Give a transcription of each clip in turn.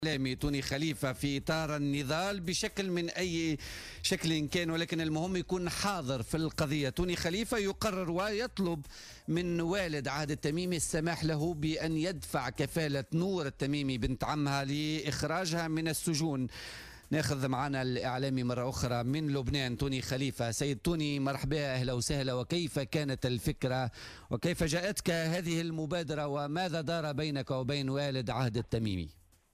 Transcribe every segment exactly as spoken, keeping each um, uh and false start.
إعلامي توني خليفة في إطار النضال بشكل من أي شكل كان، ولكن المهم يكون حاضر في القضية. توني خليفة يقرر ويطلب من والد عهد التميمي السماح له بأن يدفع كفالة نور التميمي بنت عمها لإخراجها من السجون. ناخذ معنا الإعلامي مرة أخرى من لبنان توني خليفة. سيد توني، مرحبا، أهلا وسهلا. وكيف كانت الفكرة وكيف جاءتك هذه المبادرة وماذا دار بينك وبين والد عهد التميمي؟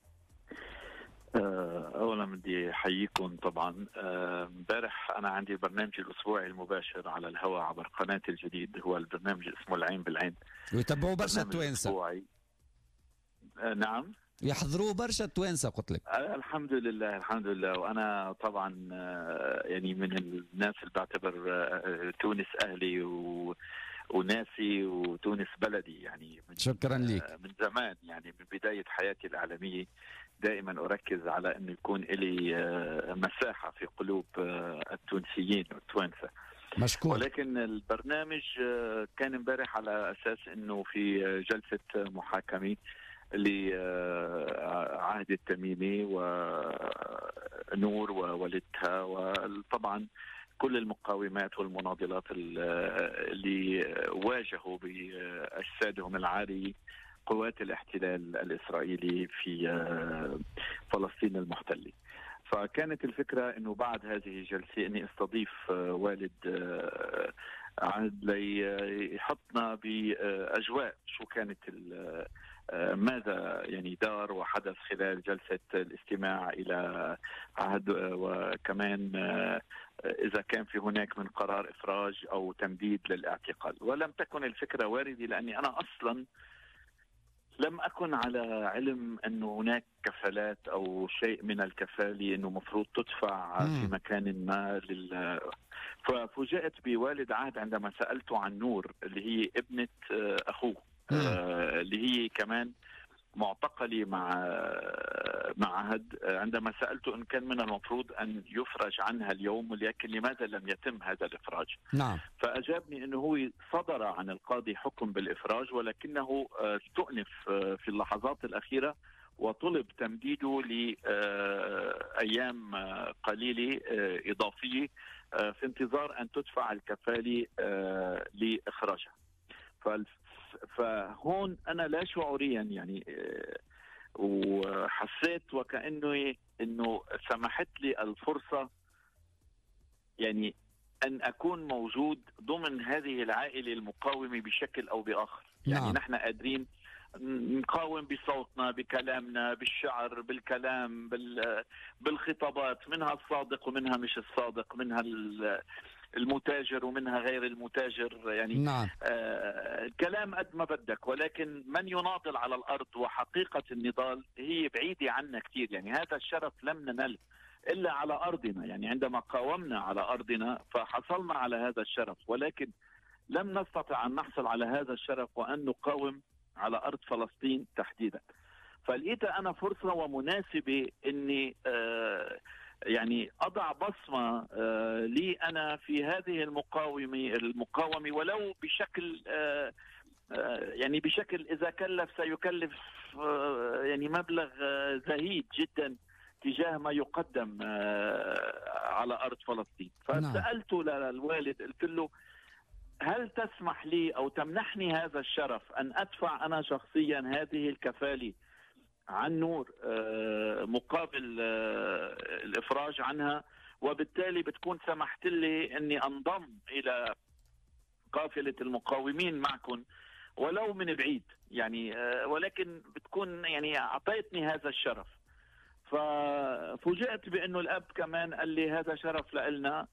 أولا بدي أحييكم. طبعا امبارح أنا عندي البرنامج الأسبوعي المباشر على الهواء عبر قناة الجديد، هو البرنامج اسمه العين بالعين، ويتبعوا برشا توانسة. نعم، يحضروه برشا توانسة قلت لك. الحمد لله الحمد لله. وأنا طبعا يعني من الناس اللي بعتبر تونس أهلي و وناسي وتونس بلدي، يعني من شكرا لك. من زمان، يعني من بداية حياتي الإعلامية دائما أركز على أن يكون لي مساحة في قلوب التونسيين والتوانسة. مشكور. ولكن البرنامج كان امبارح على أساس أنه في جلسة محاكمة لعهد التميمي ونور ووالدها، وطبعا كل المقاومات والمناضلات اللي واجهوا بأجسادهم العارية قوات الاحتلال الإسرائيلي في فلسطين المحتلة. فكانت الفكرة أنه بعد هذه الجلسة أني استضيف والد عهد ليحطنا بأجواء شو كانت ماذا يعني دار وحدث خلال جلسة الاستماع إلى عهد، وكمان إذا كان في هناك من قرار إفراج أو تمديد للاعتقال. ولم تكن الفكرة واردة لأني أنا أصلا لم أكن على علم أنه هناك كفالات أو شيء من الكفالة أنه مفروض تدفع في مكان ما لل... ففوجئت بوالد عهد عندما سألته عن نور اللي هي ابنة أخوه، آه اللي هي كمان معتقلة مع مع عهد. عندما سألته إن كان من المفروض أن يفرج عنها اليوم، ولكن لماذا لم يتم هذا الإفراج؟ نعم. فأجابني أنه هو صدر عن القاضي حكم بالإفراج، ولكنه استؤنف في اللحظات الأخيرة وطلب تمديده لأيام قليلة إضافية في انتظار أن تدفع الكفالة لإخراجها. فهون أنا لا شعوريا يعني وحسيت وكأنه إنه سمحت لي الفرصة يعني أن أكون موجود ضمن هذه العائلة المقاومة بشكل أو بآخر. يعني نعم. نحن قادرين نقاوم بصوتنا، بكلامنا، بالشعر، بالكلام، بالخطابات، منها الصادق ومنها مش الصادق، منها المتاجر ومنها غير المتاجر، يعني نعم. آه كلام قد ما بدك. ولكن من يناضل على الأرض وحقيقة النضال هي بعيدة عنا كتير. يعني هذا الشرف لم ننل إلا على أرضنا، يعني عندما قاومنا على أرضنا فحصلنا على هذا الشرف، ولكن لم نستطع أن نحصل على هذا الشرف وأن نقاوم على أرض فلسطين تحديدا. فلقيت أنا فرصة ومناسبة أني آه يعني أضع بصمة آه لي أنا في هذه المقاومة المقاومة ولو بشكل آه آه يعني بشكل إذا كلف سيكلف آه يعني مبلغ آه زهيد جدا تجاه ما يقدم آه على أرض فلسطين. فسألته للوالد قلت له هل تسمح لي أو تمنحني هذا الشرف أن أدفع أنا شخصيا هذه الكفالة عن نور مقابل الإفراج عنها، وبالتالي بتكون سمحت لي أني أنضم إلى قافلة المقاومين معكم ولو من بعيد، يعني ولكن بتكون يعني أعطيتني هذا الشرف. ففوجئت بأنه الأب كمان قال لي هذا شرف لنا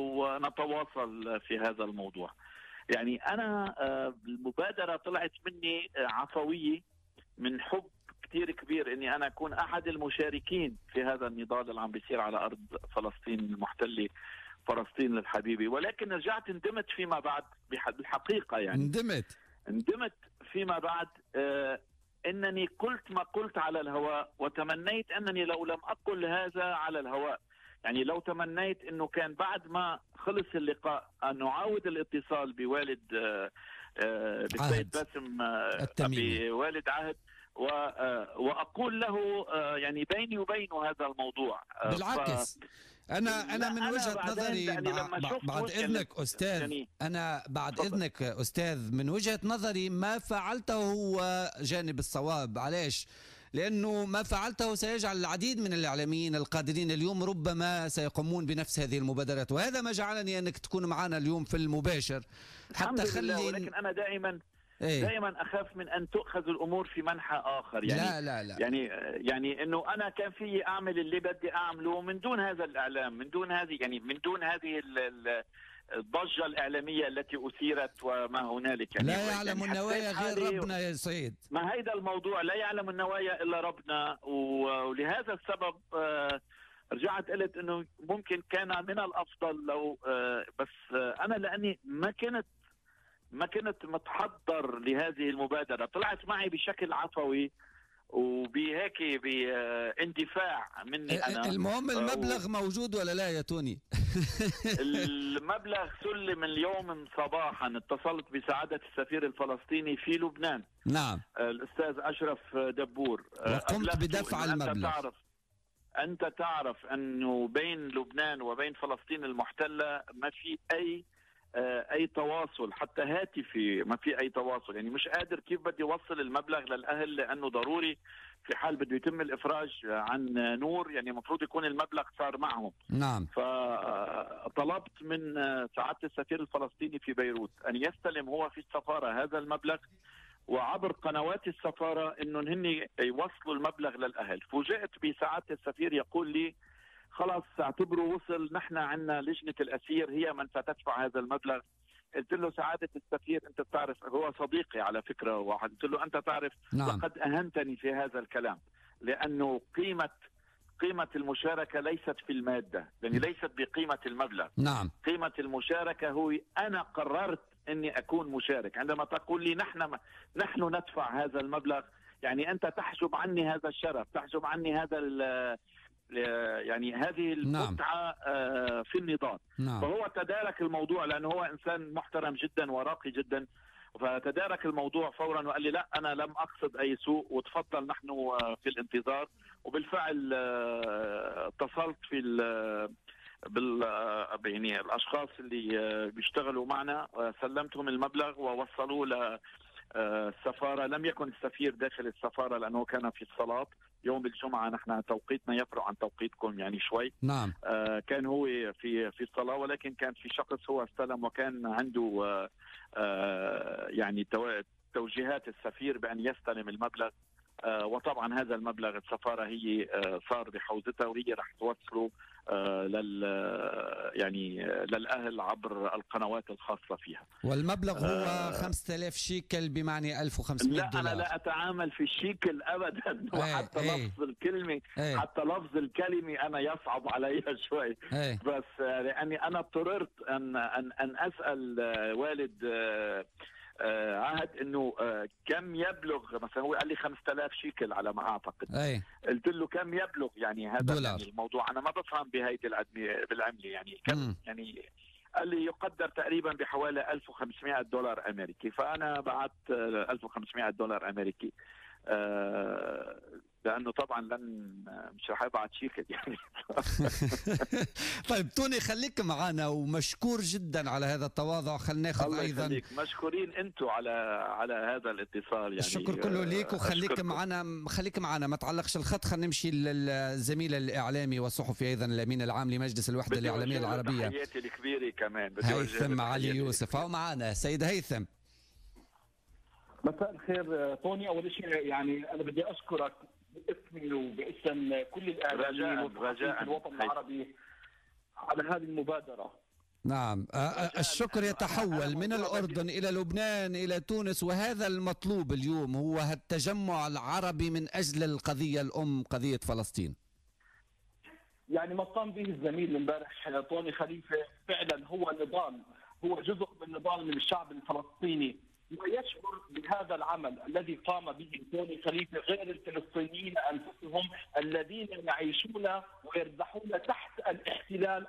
ونتواصل في هذا الموضوع. يعني أنا المبادرة طلعت مني عفوية من حب كتير كبير اني انا اكون احد المشاركين في هذا النضال اللي عم بيصير على ارض فلسطين المحتله، فلسطين الحبيبه. ولكن رجعت ندمت فيما بعد بالحقيقه، يعني ندمت ندمت فيما بعد آه انني قلت ما قلت على الهواء، وتمنيت انني لو لم اقل هذا على الهواء، يعني لو تمنيت انه كان بعد ما خلص اللقاء ان نعاود الاتصال بوالد آه آه بالسيد باسم آه بوالد عهد وأقول له يعني بيني وبينه هذا الموضوع. بالعكس أنا أنا من وجهة نظري بعد إذنك أستاذ يعني أنا بعد فضل. إذنك أستاذ من وجهة نظري ما فعلته هو جانب الصواب. علاش؟ لأنه ما فعلته سيجعل العديد من الإعلاميين القادرين اليوم ربما سيقومون بنفس هذه المبادرات، وهذا ما جعلني أنك تكون معنا اليوم في المباشر حتى خلي. ولكن أنا دائما إيه؟ دائما اخاف من ان تؤخذ الامور في منحى اخر. يعني لا لا لا يعني يعني انه انا كان في اعمل اللي بدي اعمله من دون هذا الاعلام، من دون هذه يعني من دون هذه الضجه الاعلاميه التي اثيرت وما هنالك. يعني لا يعلم يعني النوايا غير ربنا يا سيد. ما هيدا الموضوع، لا يعلم النوايا الا ربنا، ولهذا السبب رجعت قلت انه ممكن كان من الافضل لو بس انا لاني ما كنت ما كنت متحضر لهذه المبادرة، طلعت معي بشكل عفوي وبهيك باندفاع مني أنا. المهم المبلغ و... موجود ولا لا يا توني؟ المبلغ سلم اليوم صباحا، اتصلت بسعادة السفير الفلسطيني في لبنان. نعم. الأستاذ أشرف دبور، وقمت بدفع المبلغ. أنت تعرف أنت تعرف أنه بين لبنان وبين فلسطين المحتلة ما في أي اي تواصل، حتى هاتفي ما في اي تواصل. يعني مش قادر كيف بدي اوصل المبلغ للاهل، لانه ضروري في حال بده يتم الافراج عن نور يعني المفروض يكون المبلغ صار معهم. نعم. فطلبت من سعادة السفير الفلسطيني في بيروت ان يستلم هو في السفارة هذا المبلغ، وعبر قنوات السفارة انه هن يوصلوا المبلغ للاهل. فوجئت بسعادة السفير يقول لي خلاص اعتبروا وصل، نحن عندنا لجنة الأسير هي من ستدفع هذا المبلغ. قلت له سعادة السفير أنت بتعرف، هو صديقي على فكرة واحد، قلت له أنت تعرف نعم. لقد أهنتني في هذا الكلام، لأنه قيمة قيمة المشاركة ليست في المادة، يعني ليست بقيمة المبلغ. نعم. قيمة المشاركة هو أنا قررت أني أكون مشارك. عندما تقول لي نحن نحن ندفع هذا المبلغ، يعني أنت تحجب عني هذا الشرف، تحجب عني هذا يعني هذه المتعة نعم. في النضال. نعم. فهو تدارك الموضوع لأنه هو إنسان محترم جدا وراقي جدا، فتدارك الموضوع فورا وقال لي لا أنا لم أقصد أي سوء وتفضل نحن في الانتظار. وبالفعل اتصلت في بال يعني الأشخاص اللي بيشتغلوا معنا، سلمتهم المبلغ ووصلوه ل السفارة. لم يكن السفير داخل السفارة لأنه كان في الصلاة يوم الجمعة، نحن توقيتنا يفرق عن توقيتكم يعني شوي. نعم. آه كان هو في في الصلاة، ولكن كان في شخص هو استلم وكان عنده آه آه يعني توجيهات السفير بأن يستلم المبلغ. آه وطبعا هذا المبلغ السفارة هي آه صار بحوزتها، وهي رح توصله آه لل يعني للأهل عبر القنوات الخاصة فيها. والمبلغ هو آه خمسة آلاف شيكل بمعنى ألف وخمسمائة دولار. لا أنا لا أتعامل في الشيكل أبدا. وحتى ايه لفظ الكلمة ايه حتى لفظ الكلمة أنا يصعب علي شوي. ايه بس آه لأني أنا اضطررت أن أن أن أسأل آه والد آه آه عهد انه آه كم يبلغ، مثلا هو قال لي خمسة آلاف شيكل على ما اعتقد. أي. قلت له كم يبلغ يعني هذا دولار. يعني الموضوع انا ما بفهم بهيدي بالعمله يعني كم م. يعني قال لي يقدر تقريبا بحوالي ألف وخمسمائة دولار امريكي. فانا بعت ألف وخمسمائة دولار امريكي آه لانه طبعا لن مش رح ابعت شيكل يعني. طيب توني خليك معنا، ومشكور جدا على هذا التواضع. خلينا ناخذ ايضا يخليك. مشكورين انتم على على هذا الاتصال يعني. الشكر كله ليك، وخليك معنا خليك معنا ما تعلقش الخط. خلينا نمشي للزميل الاعلامي والصحفي ايضا الامين العام لمجلس الوحده الاعلاميه العربيه، تحياتي الكبيره كمان هيثم علي يوسف. هو معنا سيد هيثم. مساء الخير طوني. اول شيء يعني انا بدي اشكرك باسمي وباسم كل الاعلاميين في الوطن العربي على هذه المبادره. نعم. الشكر يتحول من الأردن إلى لبنان إلى تونس، وهذا المطلوب اليوم هو التجمع العربي من أجل القضية الأم، قضية فلسطين. يعني ما قام به الزميل امبارح طوني خليفة فعلا هو نضال، هو جزء من نضال من الشعب الفلسطيني، ويشعر بهذا العمل الذي قام به توني خليفة غير الفلسطينيين أنفسهم الذين يعيشون ويرزحون تحت الاحتلال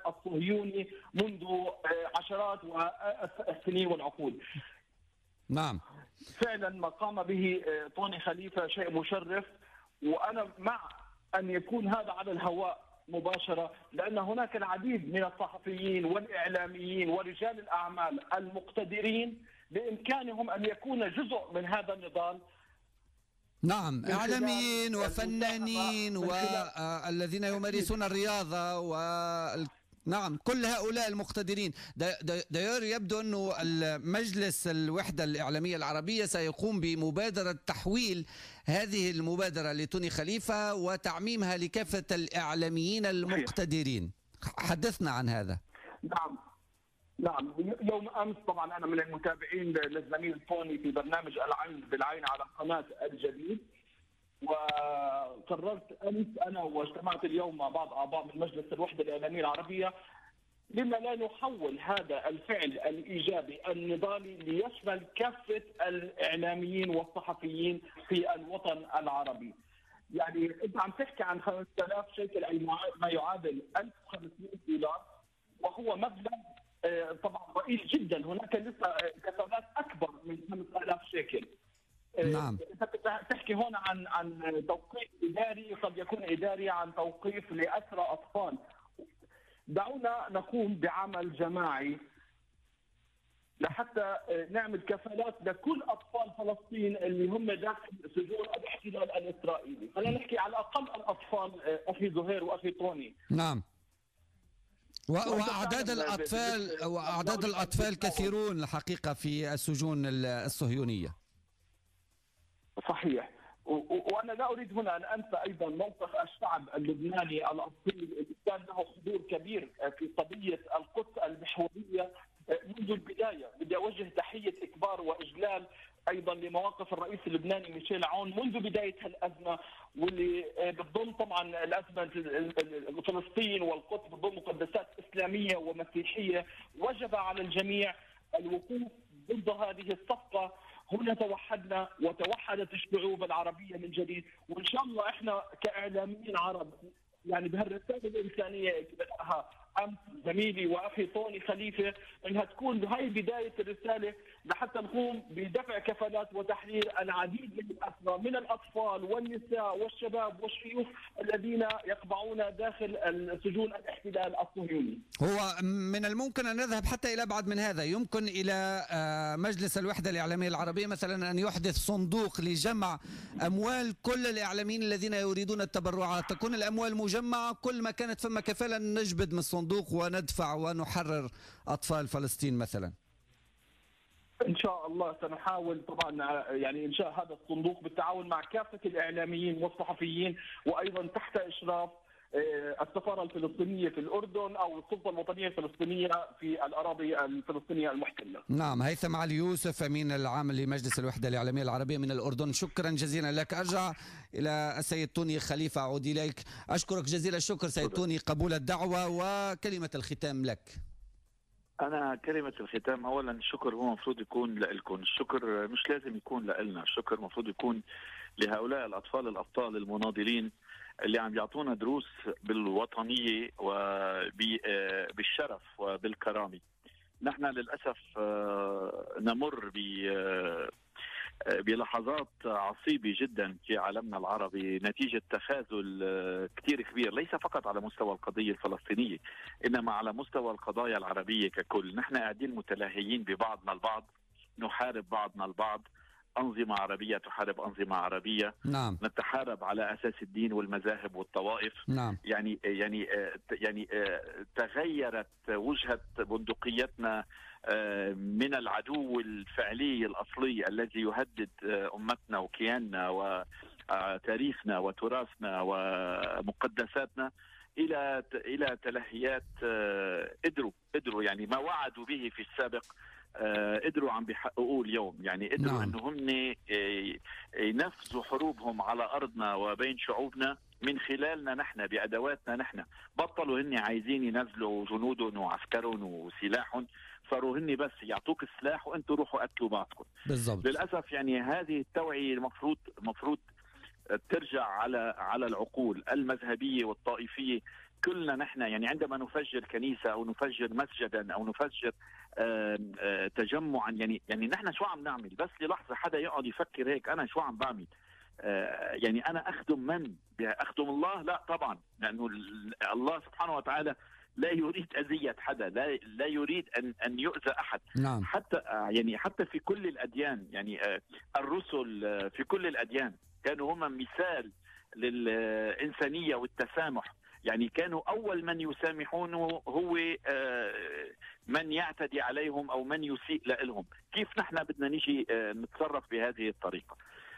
الصهيوني منذ عشرات السنين والعقود. نعم. فعلا ما قام به طوني خليفة شيء مشرف، وأنا مع أن يكون هذا على الهواء مباشرة، لأن هناك العديد من الصحفيين والإعلاميين ورجال الأعمال المقتدرين بإمكانهم أن يكون جزء من هذا النضال. نعم، إعلاميين وفنانين والذين يمارسون الرياضة و نعم كل هؤلاء المقتدرين. داير يبدو أنه المجلس الوحدة الإعلامية العربية سيقوم بمبادرة تحويل هذه المبادرة لتوني خليفة وتعميمها لكافة الإعلاميين المقتدرين. حدثنا عن هذا. نعم نعم يوم أمس طبعا أنا من المتابعين للزميل توني في برنامج العين بالعين على قناة الجديد، وقررت امس انا واجتمعت اليوم مع بعض اعضاء من مجلس الوحده الاعلاميه العربيه لما لا نحول هذا الفعل الايجابي النضالي ليشمل كافه الاعلاميين والصحفيين في الوطن العربي. يعني انت عم تحكي عن خمسة آلاف شيكل اي ما يعادل ألف وخمسمئة دولار، وهو مبلغ طبعا ضئيل جدا. هناك لسه كفالات اكبر من خمسة آلاف شيكل. نعم. انت تحكي هون عن عن توقيف اداري، قد يكون اداري عن توقيف لاسرى اطفال. دعونا نقوم بعمل جماعي لحتى نعمل كفالات لكل اطفال فلسطين اللي هم داخل سجون الاحتلال الاسرائيلي. خلينا نحكي على الاقل الاطفال اخي زهير واخي طوني. نعم. واعداد الاطفال واعداد الاطفال كثيرون الحقيقه في السجون الصهيونيه. صحيح. وانا لا اريد هنا ان انسى ايضا موقف الشعب اللبناني الاصيل اللي كان له حضور كبير في قضيه القدس المحوريه منذ البدايه. بدي اوجه تحيه اكبار واجلال ايضا لمواقف الرئيس اللبناني ميشيل عون منذ بدايه الازمه، واللي بتضم طبعا الازمه فلسطين والقدس بتضم مقدسات اسلاميه ومسيحيه. وجب على الجميع الوقوف ضد هذه الصفقه. هنا توحدنا وتوحدت الشعوب العربية من جديد، وإن شاء الله إحنا كإعلاميين عرب يعني بهالرسالة الإنسانية اللي بدأها أمس زميلي وأخي طوني خليفة، إنها تكون هاي بداية الرسالة لحتى نقوم بدفع كفالات وتحرير العديد من الأسرى من الأطفال والنساء والشباب والشيوخ الذين يقبعون داخل السجون الاحتلال الصهيوني. هو من الممكن أن نذهب حتى إلى أبعد من هذا. يمكن إلى مجلس الوحدة الإعلامية العربية مثلا أن يحدث صندوق لجمع أموال كل الإعلاميين الذين يريدون التبرعات، تكون الأموال مجمعة، كل ما كانت ثم كفالة نجبد من الصندوق وندفع ونحرر أطفال فلسطين مثلا. إن شاء الله سنحاول طبعا يعني إنشاء هذا الصندوق بالتعاون مع كافة الإعلاميين والصحفيين، وأيضا تحت إشراف السفارة الفلسطينية في الأردن أو السلطة الوطنية الفلسطينية في الأراضي الفلسطينية المحتلة. نعم. هيثم علي يوسف أمين العام لمجلس الوحدة الإعلامية العربية من الأردن، شكرا جزيلا لك. أرجع إلى السيد توني خليفة، أعود إليك. أشكرك جزيل الشكر سيد توني قبول الدعوة، وكلمة الختام لك. أنا كلمة الختام أولا الشكر هو مفروض يكون لكم، الشكر مش لازم يكون لنا، الشكر مفروض يكون لهؤلاء الأطفال الأبطال المناضلين اللي عم يعطونا دروس بالوطنية وبالشرف وبالكرامة. نحن للأسف نمر بلحظات عصيبة جدا في عالمنا العربي نتيجة تخاذل كتير كبير، ليس فقط على مستوى القضية الفلسطينية إنما على مستوى القضايا العربية ككل. نحن قاعدين متلاهيين ببعضنا البعض، نحارب بعضنا البعض، أنظمة عربية تحارب أنظمة عربية. نعم. نتحارب على أساس الدين والمذاهب والطوائف. نعم. يعني يعني يعني تغيرت وجهة بندقيتنا من العدو الفعلي الأصلي الذي يهدد أمتنا وكياننا وتاريخنا وتراثنا ومقدساتنا إلى إلى تلهيات قدروا قدروا يعني ما وعدوا به في السابق قدروا عم بيحققوه اليوم. يعني قدروا نعم. انه هم ينفذوا حروبهم على ارضنا وبين شعوبنا من خلالنا نحن بادواتنا نحن. بطلوا هن عايزين ينزلوا جنودهم وعسكرهم وسلاحهم، صاروا هن بس يعطوك السلاح وانتم روحوا قتلوا بعضكم. بالضبط. للاسف يعني هذه التوعيه المفروض المفروض ترجع على على العقول المذهبيه والطائفيه كلنا نحن يعني عندما نفجر كنيسة أو نفجر مسجدا أو نفجر آه آه تجمعا، يعني يعني نحن شو عم نعمل؟ بس للحظة حدا يقعد يفكر هيك أنا شو عم بعمل؟ آه يعني أنا أخدم من؟ أخدم الله؟ لا طبعا، لأنه الله سبحانه وتعالى لا يريد أذية حدا، لا لا يريد أن أن يؤذى أحد. نعم. حتى يعني حتى في كل الأديان، يعني آه الرسل آه في كل الأديان كانوا هم مثال للإنسانية والتسامح. يعني كانوا أول من يسامحون هو من يعتدي عليهم أو من يسيء لهم. كيف نحن بدنا نجي نتصرف بهذه الطريقة؟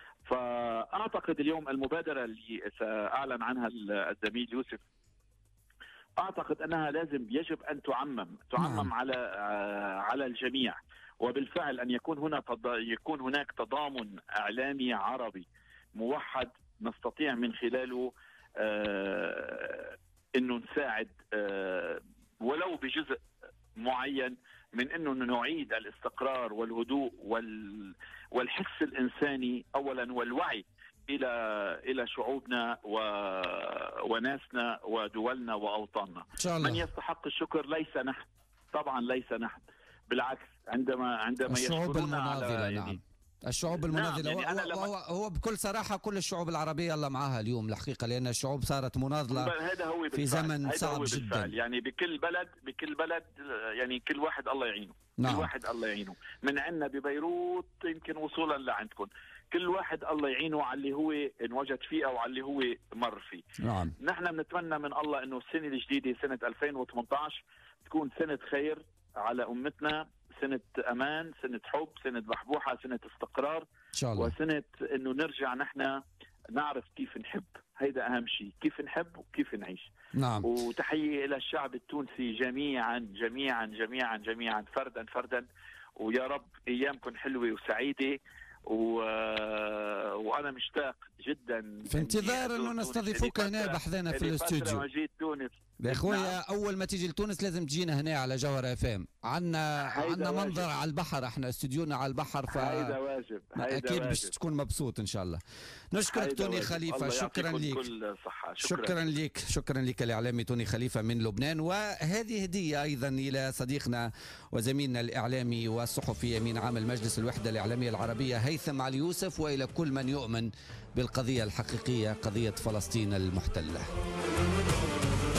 فأعتقد اليوم المبادرة اللي سأعلن عنها الزميل يوسف، أعتقد أنها لازم يجب أن تعمم تعمم نعم. على على الجميع، وبالفعل أن يكون هنا يكون هناك تضامن إعلامي عربي موحد نستطيع من خلاله آه انه نساعد آه ولو بجزء معين من انه نعيد الاستقرار والهدوء وال والحس الانساني اولا والوعي الى الى شعوبنا و... وناسنا ودولنا واوطاننا. إن شاء الله. من يستحق الشكر ليس نحن، طبعا ليس نحن، بالعكس عندما عندما الشعوب المناضلة. يعني نعم. الشعوب المناضلة. نعم. يعني هو, هو, هو بكل صراحة كل الشعوب العربية الله معها اليوم الحقيقة، لأن الشعوب صارت مناضلة هذا هو في زمن صعب جدا. يعني بكل بلد بكل بلد يعني كل واحد الله يعينه. نعم. كل واحد الله يعينه، من عندنا ببيروت يمكن وصولا لعندكم، كل واحد الله يعينه على اللي هو انوجد فيه او على اللي هو مر فيه. نعم. نحن بنتمنى من الله انه السنة الجديدة سنة ألفين وثمانية عشر تكون سنة خير على أمتنا، سنة أمان، سنة حب، سنة بحبوحة، سنة استقرار إن شاء الله. وسنة إنه نرجع نحن نعرف كيف نحب، هيدا أهم شيء، كيف نحب وكيف نعيش. نعم. وتحية إلى الشعب التونسي جميعا جميعا جميعا جميعا فردا فردا، ويا رب أيامكم حلوة وسعيدة، و... وأنا مشتاق جدا في انتظار إنه نستضيفوك هنا بحذنا في الاستوديو. جيت تونس يا اخويا، اول ما تيجي لتونس لازم تجينا هنا على جوهر اف ام، عندنا عندنا منظر على البحر، احنا استوديونا على البحر، ف هيدا واجب، هيدا اكيد باش تكون مبسوط ان شاء الله. نشكرك توني خليفه، شكرا لك. كل صحة. شكرا, شكرا لك شكرا لك الاعلامي توني خليفه من لبنان. وهذه هديه ايضا الى صديقنا وزميلنا الاعلامي والصحفي امين عام المجلس الوحده الاعلاميه العربيه هيثم علي يوسف، والى كل من يؤمن بالقضيه الحقيقيه، قضيه فلسطين المحتله.